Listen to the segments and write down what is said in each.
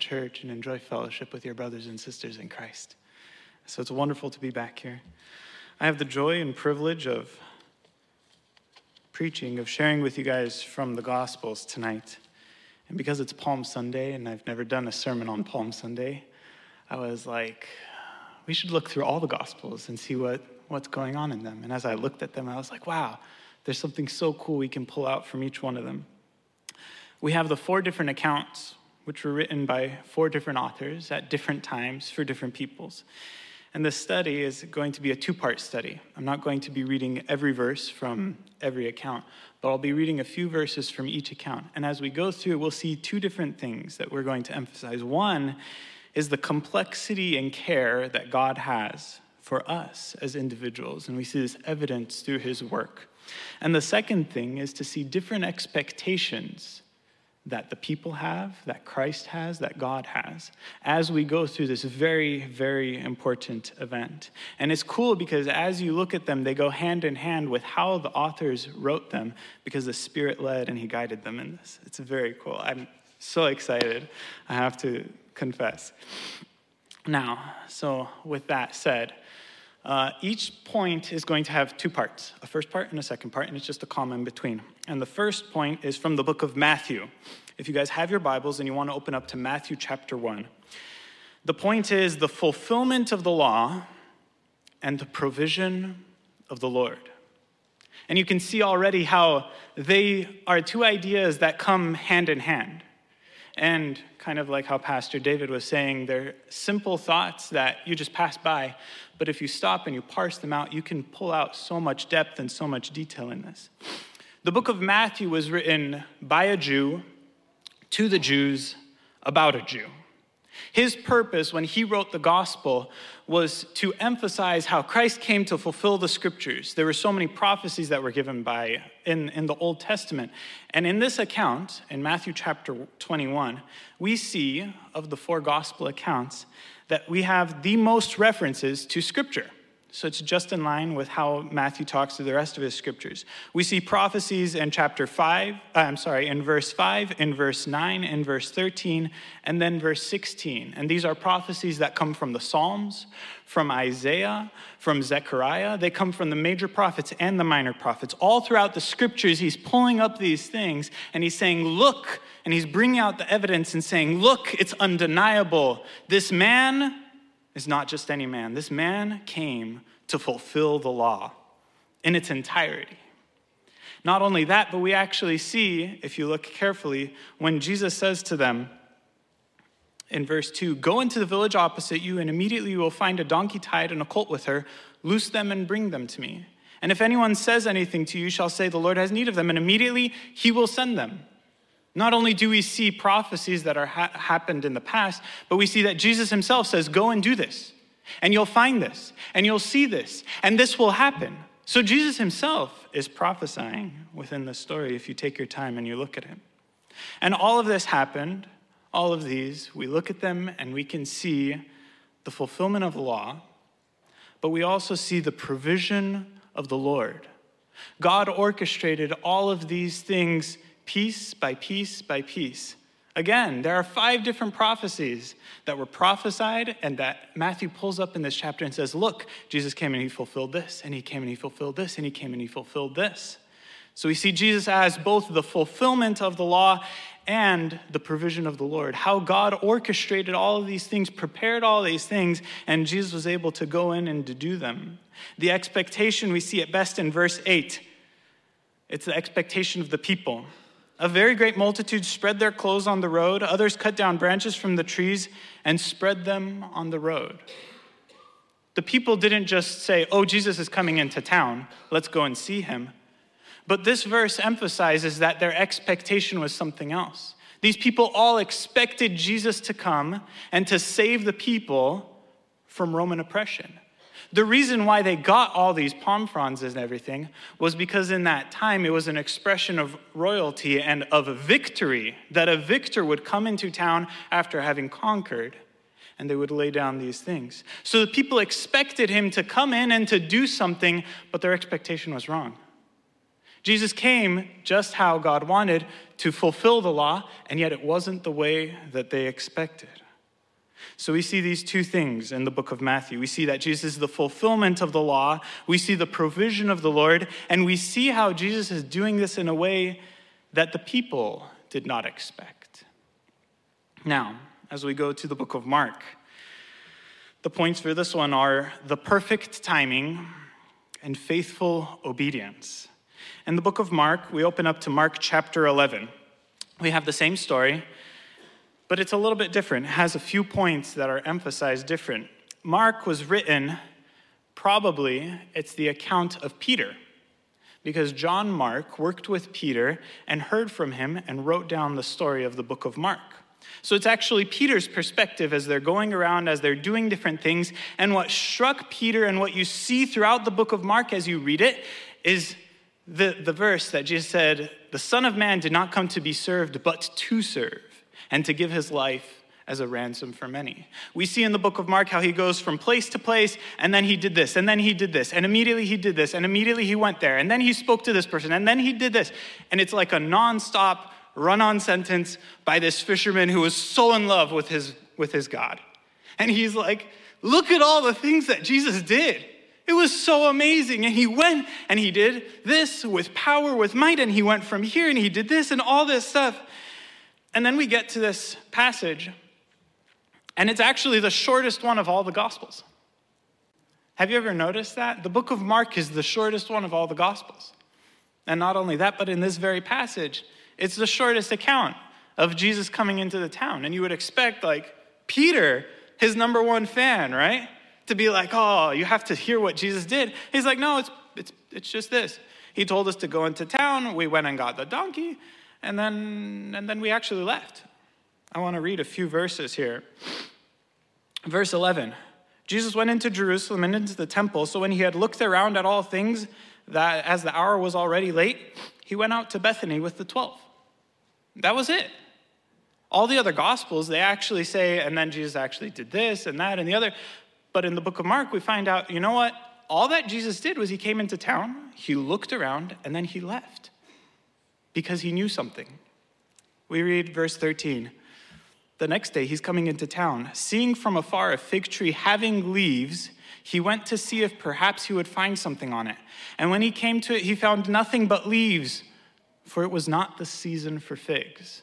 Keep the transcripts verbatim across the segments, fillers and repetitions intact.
church and enjoy fellowship with your brothers and sisters in Christ. So it's wonderful to be back here. I have the joy and privilege of preaching, of sharing with you guys from the Gospels tonight. And because it's Palm Sunday, and I've never done a sermon on Palm Sunday, I was like, we should look through all the Gospels and see what, what's going on in them. And as I looked at them, I was like, wow, there's something so cool we can pull out from each one of them. We have the four different accounts, which were written by four different authors at different times for different peoples. And this study is going to be a two-part study. I'm not going to be reading every verse from every account, but I'll be reading a few verses from each account. And as we go through, we'll see two different things that we're going to emphasize. One is the complexity and care that God has for us as individuals, and we see this evidence through his work. And the second thing is to see different expectations that the people have, that Christ has, that God has, as we go through this very, very important event. And it's cool because as you look at them, they go hand in hand with how the authors wrote them, because the Spirit led and he guided them in this. It's very cool. I'm so excited, I have to confess. Now, so with that said, Uh, each point is going to have two parts, a first part and a second part, and it's just a comma in between. And the first point is from the book of Matthew. If you guys have your Bibles and you want to open up to Matthew chapter one, the point is the fulfillment of the law and the provision of the Lord. And you can see already how they are two ideas that come hand in hand. And kind of like how Pastor David was saying, they're simple thoughts that you just pass by. But if you stop and you parse them out, you can pull out so much depth and so much detail in this. The book of Matthew was written by a Jew to the Jews about a Jew. His purpose when he wrote the gospel was to emphasize how Christ came to fulfill the scriptures. There were so many prophecies that were given by in, in the Old Testament. And in this account, in Matthew chapter twenty-one, we see of the four gospel accounts that we have the most references to scripture. So it's just in line with how Matthew talks to the rest of his scriptures. We see prophecies in chapter five, uh, I'm sorry, in verse five, in verse nine, in verse thirteen, and then verse sixteen. And these are prophecies that come from the Psalms, from Isaiah, from Zechariah. They come from the major prophets and the minor prophets. All throughout the scriptures, he's pulling up these things and he's saying, look, and he's bringing out the evidence and saying, look, it's undeniable. This man is not just any man. This man came to fulfill the law in its entirety. Not only that, but we actually see, if you look carefully, when Jesus says to them in verse two, go into the village opposite you, and immediately you will find a donkey tied and a colt with her. Loose them and bring them to me. And if anyone says anything to you, you shall say, the Lord has need of them, and immediately he will send them. Not only do we see prophecies that are ha- happened in the past, but we see that Jesus himself says, go and do this, and you'll find this, and you'll see this, and this will happen. So Jesus himself is prophesying within the story if you take your time and you look at him. And all of this happened, all of these, we look at them and we can see the fulfillment of the law, but we also see the provision of the Lord. God orchestrated all of these things piece by piece by piece. Again, there are five different prophecies that were prophesied and that Matthew pulls up in this chapter and says, look, Jesus came and he fulfilled this, and he came and he fulfilled this, and he came and he fulfilled this. So we see Jesus as both the fulfillment of the law and the provision of the Lord. How God orchestrated all of these things, prepared all these things, and Jesus was able to go in and to do them. The expectation we see at best in verse eight. It's the expectation of the people. A very great multitude spread their clothes on the road. Others cut down branches from the trees and spread them on the road. The people didn't just say, oh, Jesus is coming into town, let's go and see him. But this verse emphasizes that their expectation was something else. These people all expected Jesus to come and to save the people from Roman oppression. The reason why they got all these palm fronds and everything was because in that time it was an expression of royalty and of victory, that a victor would come into town after having conquered, and they would lay down these things. So the people expected him to come in and to do something, but their expectation was wrong. Jesus came just how God wanted to fulfill the law, and yet it wasn't the way that they expected. So we see these two things in the book of Matthew. We see that Jesus is the fulfillment of the law. We see the provision of the Lord, and we see how Jesus is doing this in a way that the people did not expect. Now, as we go to the book of Mark, the points for this one are the perfect timing and faithful obedience. In the book of Mark, we open up to Mark chapter eleven. We have the same story, but it's a little bit different. It has a few points that are emphasized different. Mark was written, probably, it's the account of Peter, because John Mark worked with Peter and heard from him and wrote down the story of the book of Mark. So it's actually Peter's perspective as they're going around, as they're doing different things. And what struck Peter and what you see throughout the book of Mark as you read it is the, the verse that Jesus said, the Son of Man did not come to be served, but to serve, and to give his life as a ransom for many. We see in the book of Mark how he goes from place to place, and then he did this, and then he did this, and immediately he did this, and immediately he went there, and then he spoke to this person, and then he did this. And it's like a nonstop run-on sentence by this fisherman who was so in love with his, with his God. And he's like, look at all the things that Jesus did. It was so amazing. And he went and he did this with power, with might, and he went from here and he did this and all this stuff. And then we get to this passage, and it's actually the shortest one of all the Gospels. Have you ever noticed that? The book of Mark is the shortest one of all the Gospels. And not only that, but in this very passage, it's the shortest account of Jesus coming into the town. And you would expect, like, Peter, his number one fan, right? To be like, oh, you have to hear what Jesus did. He's like, no, it's it's it's just this. He told us to go into town. We went and got the donkey. And then, and then we actually left. I want to read a few verses here. Verse eleven. Jesus went into Jerusalem and into the temple. So when he had looked around at all things, that as the hour was already late, he went out to Bethany with the twelve. That was it. All the other Gospels, they actually say, and then Jesus actually did this and that and the other. But in the book of Mark, we find out, you know what? All that Jesus did was he came into town, he looked around, and then he left because he knew something. We read verse thirteen. The next day, he's coming into town. Seeing from afar a fig tree having leaves, he went to see if perhaps he would find something on it. And when he came to it, he found nothing but leaves, for it was not the season for figs.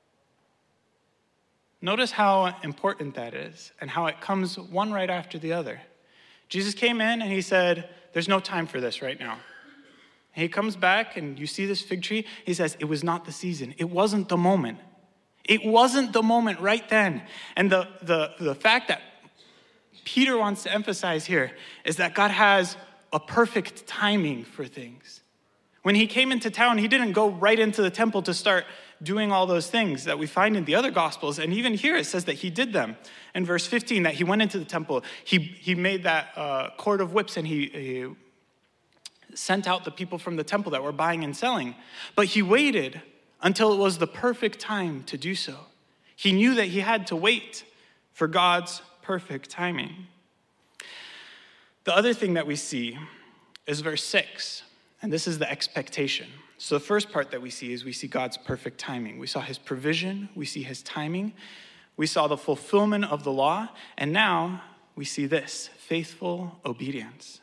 Notice how important that is and how it comes one right after the other. Jesus came in and he said, there's no time for this right now. And he comes back and you see this fig tree. He says, it was not the season. It wasn't the moment. It wasn't the moment right then. And the, the, the fact that Peter wants to emphasize here is that God has a perfect timing for things. When he came into town, he didn't go right into the temple to start doing all those things that we find in the other Gospels. And even here it says that he did them. In verse fifteen, that he went into the temple, he, he made that uh, cord of whips and he, he sent out the people from the temple that were buying and selling. But he waited until it was the perfect time to do so. He knew that he had to wait for God's perfect timing. The other thing that we see is verse six, and this is the expectation. So the first part that we see is we see God's perfect timing. We saw his provision, we see his timing, we saw the fulfillment of the law, and now we see this, faithful obedience.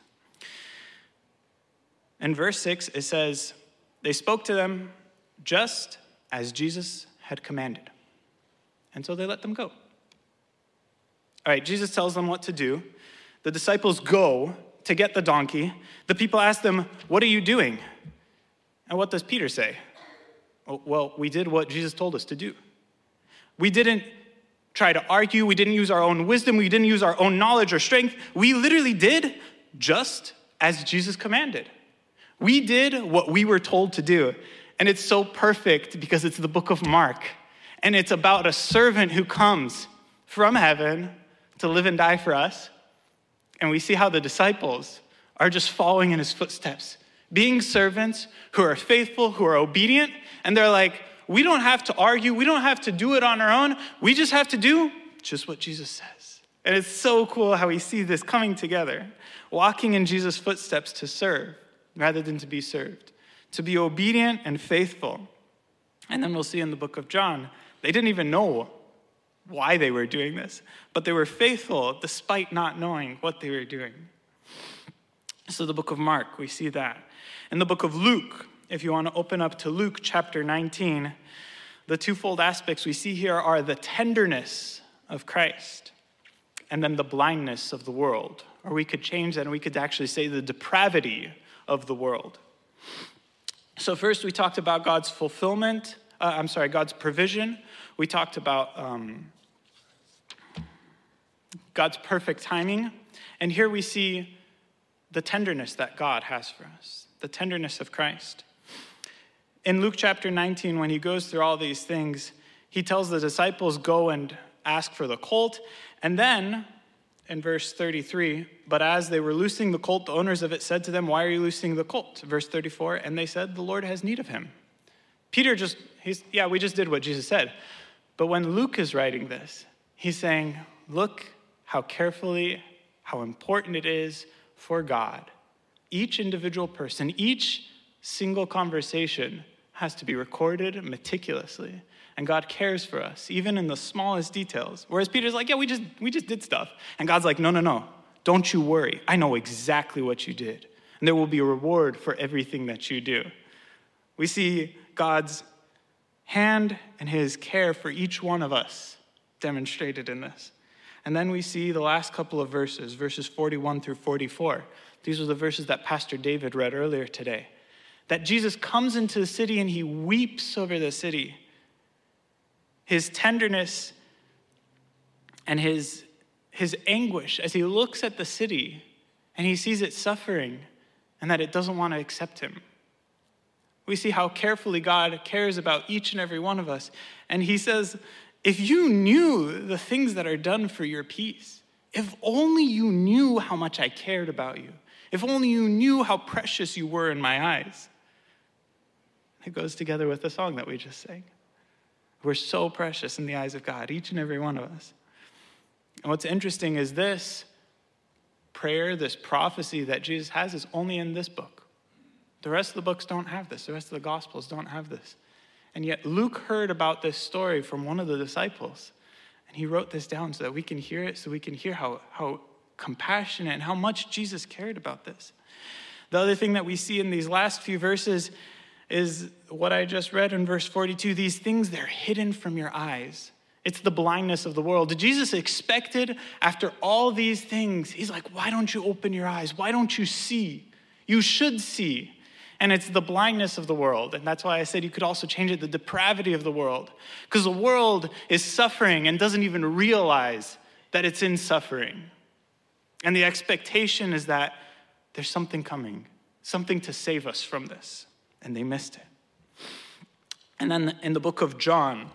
In verse six, it says, they spoke to them just as Jesus had commanded. And so they let them go. All right, Jesus tells them what to do. The disciples go to get the donkey. The people ask them, what are you doing? And what does Peter say? Well, we did what Jesus told us to do. We didn't try to argue. We didn't use our own wisdom. We didn't use our own knowledge or strength. We literally did just as Jesus commanded. We did what we were told to do. And it's so perfect because it's the book of Mark. And it's about a servant who comes from heaven to live and die for us. And we see how the disciples are just following in his footsteps, being servants who are faithful, who are obedient. And they're like, we don't have to argue. We don't have to do it on our own. We just have to do just what Jesus says. And it's so cool how we see this coming together, walking in Jesus' footsteps to serve rather than to be served, to be obedient and faithful. And then we'll see in the book of John, they didn't even know why they were doing this, but they were faithful despite not knowing what they were doing. So the book of Mark, we see that. In the book of Luke, if you want to open up to Luke chapter nineteen, the twofold aspects we see here are the tenderness of Christ and then the blindness of the world. Or we could change that and we could actually say the depravity of the world. So first we talked about God's fulfillment, uh, I'm sorry, God's provision. We talked about um, God's perfect timing. And here we see the tenderness that God has for us, the tenderness of Christ. In Luke chapter nineteen, when he goes through all these things, he tells the disciples, go and ask for the colt. And then, in verse thirty-three, but as they were loosing the colt, the owners of it said to them, why are you loosing the colt? Verse thirty-four, and they said, the Lord has need of him. Peter just, he's, yeah, we just did what Jesus said. But when Luke is writing this, he's saying, look how carefully, how important it is for God. Each individual person, each single conversation has to be recorded meticulously. And God cares for us, even in the smallest details. Whereas Peter's like, yeah, we just we just did stuff. And God's like, no, no, no. Don't you worry. I know exactly what you did. And there will be a reward for everything that you do. We see God's hand and his care for each one of us demonstrated in this. And then we see the last couple of verses, verses forty-one through forty-four. These are the verses that Pastor David read earlier today. That Jesus comes into the city and he weeps over the city. His tenderness and his, his anguish as he looks at the city and he sees it suffering and that it doesn't want to accept him. We see how carefully God cares about each and every one of us. And he says, if you knew the things that are done for your peace, if only you knew how much I cared about you, if only you knew how precious you were in my eyes. It goes together with the song that we just sang. We're so precious in the eyes of God, each and every one of us. And what's interesting is this prayer, this prophecy that Jesus has is only in this book. The rest of the books don't have this. The rest of the Gospels don't have this. And yet Luke heard about this story from one of the disciples. And he wrote this down so that we can hear it, so we can hear how, how compassionate and how much Jesus cared about this. The other thing that we see in these last few verses is what I just read in verse forty-two. These things, they're hidden from your eyes. It's the blindness of the world. Jesus expected after all these things, he's like, why don't you open your eyes? Why don't you see? You should see. And it's the blindness of the world. And that's why I said you could also change it, the depravity of the world. Because the world is suffering and doesn't even realize that it's in suffering. And the expectation is that there's something coming, something to save us from this. And they missed it. And then in the book of John,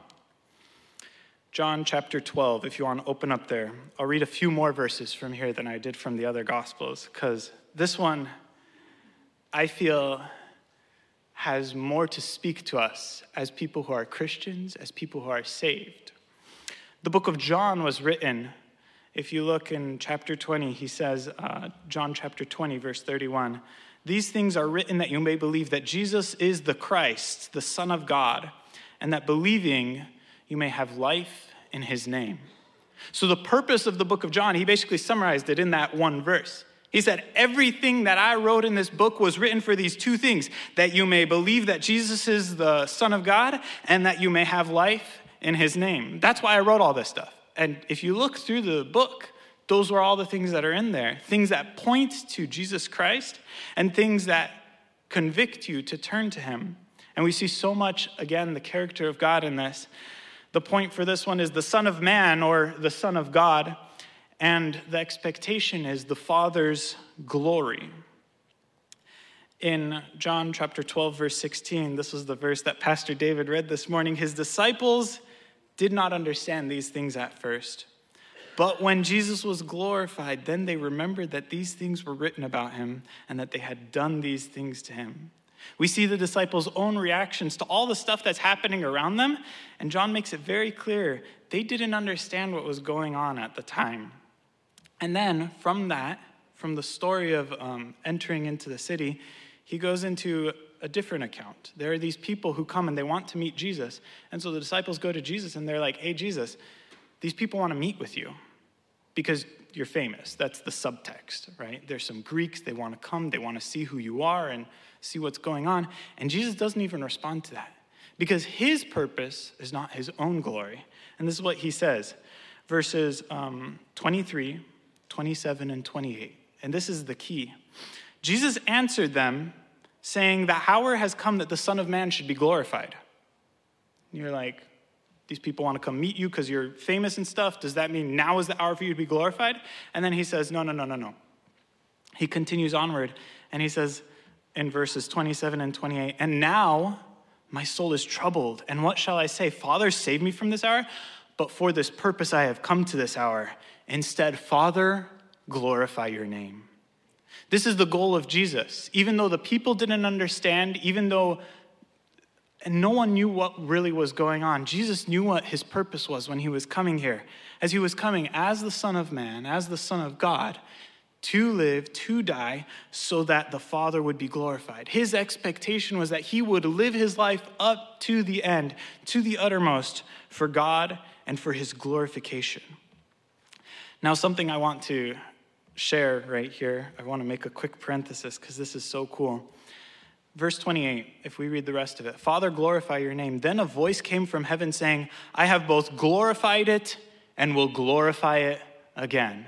John chapter twelve, if you want to open up there, I'll read a few more verses from here than I did from the other Gospels, because this one, I feel, has more to speak to us as people who are Christians, as people who are saved. The book of John was written, if you look in chapter twenty, he says, uh, John chapter twenty, verse thirty-one, these things are written that you may believe that Jesus is the Christ, the Son of God, and that believing you may have life in his name. So the purpose of the book of John, he basically summarized it in that one verse. He said, everything that I wrote in this book was written for these two things, that you may believe that Jesus is the Son of God and that you may have life in his name. That's why I wrote all this stuff. And if you look through the book, those were all the things that are in there, things that point to Jesus Christ and things that convict you to turn to him. And we see so much, again, the character of God in this. The point for this one is the Son of Man or the Son of God. And the expectation is the Father's glory. In John chapter twelve, verse sixteen, this was the verse that Pastor David read this morning. His disciples did not understand these things at first. But when Jesus was glorified, then they remembered that these things were written about him and that they had done these things to him. We see the disciples' own reactions to all the stuff that's happening around them. And John makes it very clear they didn't understand what was going on at the time. And then from that, from the story of um, entering into the city, he goes into a different account. There are these people who come and they want to meet Jesus. And so the disciples go to Jesus and they're like, hey, Jesus, these people want to meet with you because you're famous. That's the subtext, right? There's some Greeks, they want to come, they want to see who you are and see what's going on. And Jesus doesn't even respond to that because his purpose is not his own glory. And this is what he says, verses um, twenty-three, twenty-seven, and twenty-eight. And this is the key. Jesus answered them, saying, the hour has come that the Son of Man should be glorified. And you're like, these people want to come meet you because you're famous and stuff. Does that mean now is the hour for you to be glorified? And then he says, no, no, no, no, no. He continues onward, and he says in verses twenty-seven and twenty-eight, and now my soul is troubled, and what shall I say? Father, save me from this hour? But for this purpose I have come to this hour. Instead, Father, glorify your name. This is the goal of Jesus. Even though the people didn't understand, even though and no one knew what really was going on, Jesus knew what his purpose was when he was coming here. As he was coming as the Son of Man, as the Son of God, to live, to die, so that the Father would be glorified. His expectation was that he would live his life up to the end, to the uttermost, for God and for his glorification. Now, something I want to share right here, I want to make a quick parenthesis because this is so cool. Verse twenty-eight, if we read the rest of it. Father, glorify your name. Then a voice came from heaven saying, I have both glorified it and will glorify it again.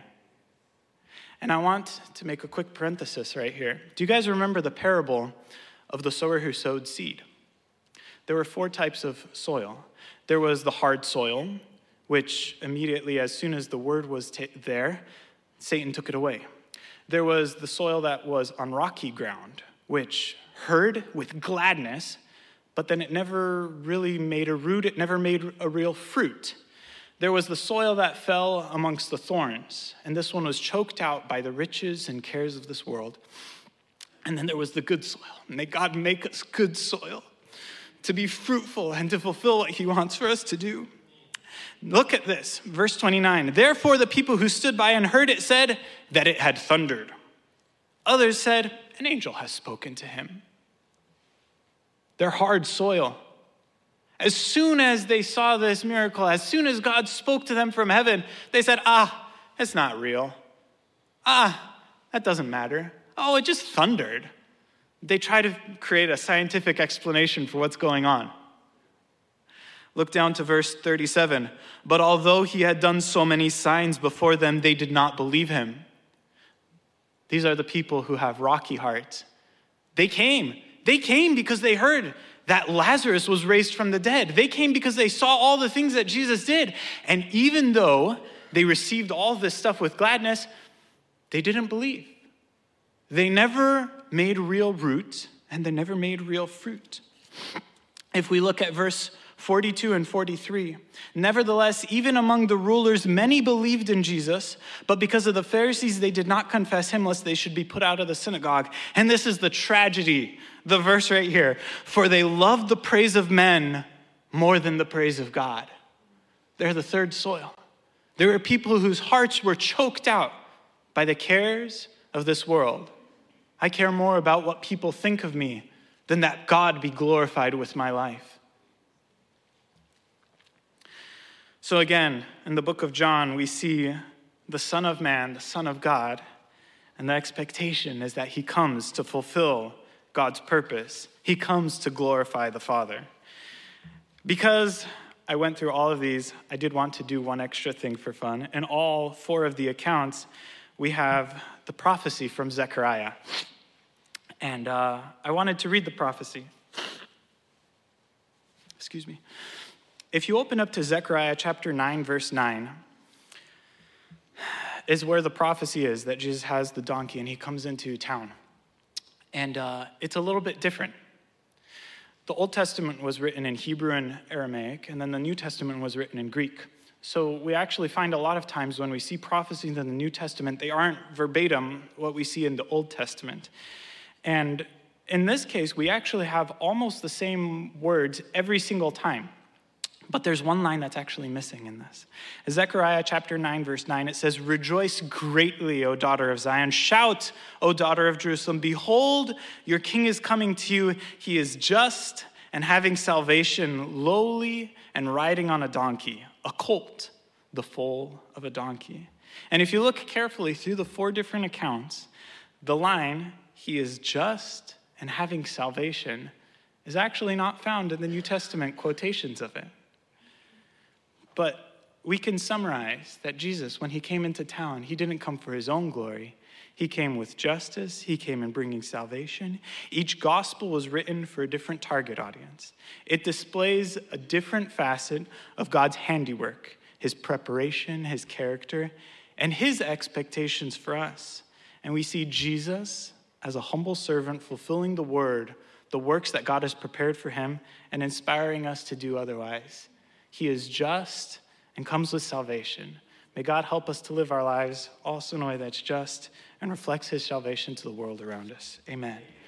And I want to make a quick parenthesis right here. Do you guys remember the parable of the sower who sowed seed? There were four types of soil. There was the hard soil, which immediately, as soon as the word was t- there, Satan took it away. There was the soil that was on rocky ground, which heard with gladness, but then it never really made a root. It never made a real fruit. There was the soil that fell amongst the thorns, and this one was choked out by the riches and cares of this world. And then there was the good soil. May God make us good soil to be fruitful and to fulfill what he wants for us to do. Look at this, verse twenty-nine. Therefore the people who stood by and heard it said that it had thundered. Others said, an angel has spoken to him. They're hard soil. As soon as they saw this miracle, as soon as God spoke to them from heaven, they said, ah, it's not real. Ah, that doesn't matter. Oh, it just thundered. They try to create a scientific explanation for what's going on. Look down to verse thirty-seven. But although he had done so many signs before them, they did not believe him. These are the people who have rocky hearts. They came. They came because they heard that Lazarus was raised from the dead. They came because they saw all the things that Jesus did. And even though they received all this stuff with gladness, they didn't believe. They never made real root, and they never made real fruit. If we look at verse forty-two and forty-three, nevertheless, even among the rulers, many believed in Jesus, but because of the Pharisees, they did not confess him lest they should be put out of the synagogue. And this is the tragedy, the verse right here. For they loved the praise of men more than the praise of God. They're the third soil. There were people whose hearts were choked out by the cares of this world. I care more about what people think of me than that God be glorified with my life. So again, in the book of John, we see the Son of Man, the Son of God, and the expectation is that he comes to fulfill God's purpose. He comes to glorify the Father. Because I went through all of these, I did want to do one extra thing for fun. In all four of the accounts, we have the prophecy from Zechariah. And uh, I wanted to read the prophecy. Excuse me. If you open up to Zechariah chapter nine, verse nine, is where the prophecy is that Jesus has the donkey and he comes into town. And uh, it's a little bit different. The Old Testament was written in Hebrew and Aramaic, and then the New Testament was written in Greek. So we actually find a lot of times when we see prophecies in the New Testament, they aren't verbatim what we see in the Old Testament. And in this case, we actually have almost the same words every single time. But there's one line that's actually missing in this. In Zechariah chapter nine, verse nine, it says, "Rejoice greatly, O daughter of Zion. Shout, O daughter of Jerusalem. Behold, your king is coming to you. He is just and having salvation, lowly and riding on a donkey, a colt, the foal of a donkey." And if you look carefully through the four different accounts, the line, "he is just and having salvation," is actually not found in the New Testament quotations of it. But we can summarize that Jesus, when he came into town, he didn't come for his own glory. He came with justice. He came in bringing salvation. Each gospel was written for a different target audience. It displays a different facet of God's handiwork, his preparation, his character, and his expectations for us. And we see Jesus as a humble servant fulfilling the word, the works that God has prepared for him, and inspiring us to do otherwise. He is just and comes with salvation. May God help us to live our lives also in a way that's just and reflects his salvation to the world around us. Amen.